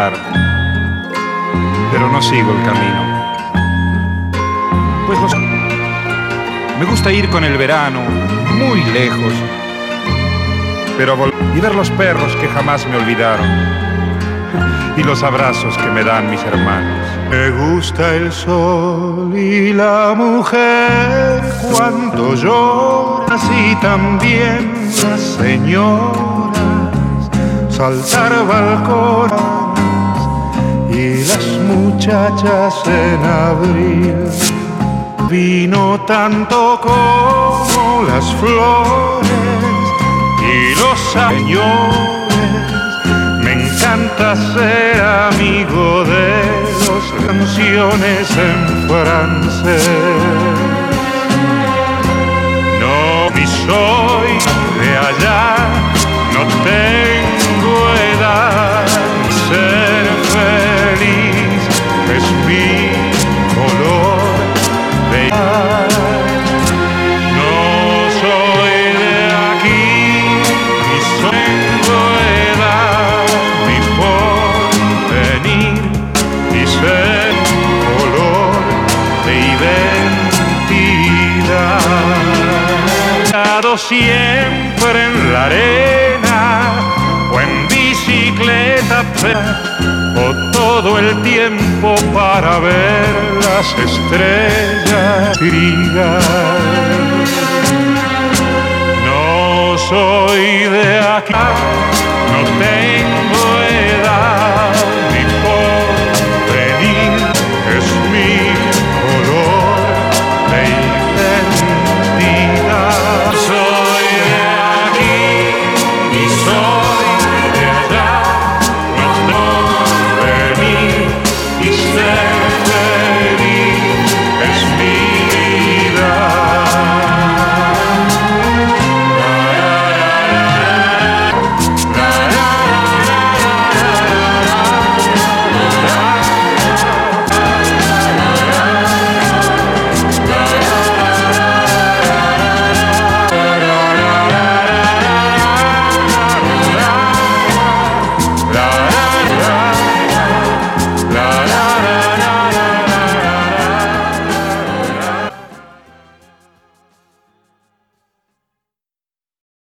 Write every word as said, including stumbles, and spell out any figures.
olvidar, pero no sigo el camino. Pues los... me gusta ir con el verano muy lejos, pero vol... y ver los perros que jamás me olvidaron y los abrazos que me dan mis hermanos. Me gusta el sol y la mujer cuando lloras, y también las señoras saltar balcones y las muchachas en abril. Vino tanto como las flores y los señores. Me encanta ser amigo de las canciones en francés. No, ni soy de allá, no tengo edad. Ser feliz es mi color de no soy de aquí, ni tengo edad, ni por venir, ni ser color de identidad. Siempre en la arena o en bicicleta, o todo el tiempo para ver las estrellas brillar. No soy de acá, no tengo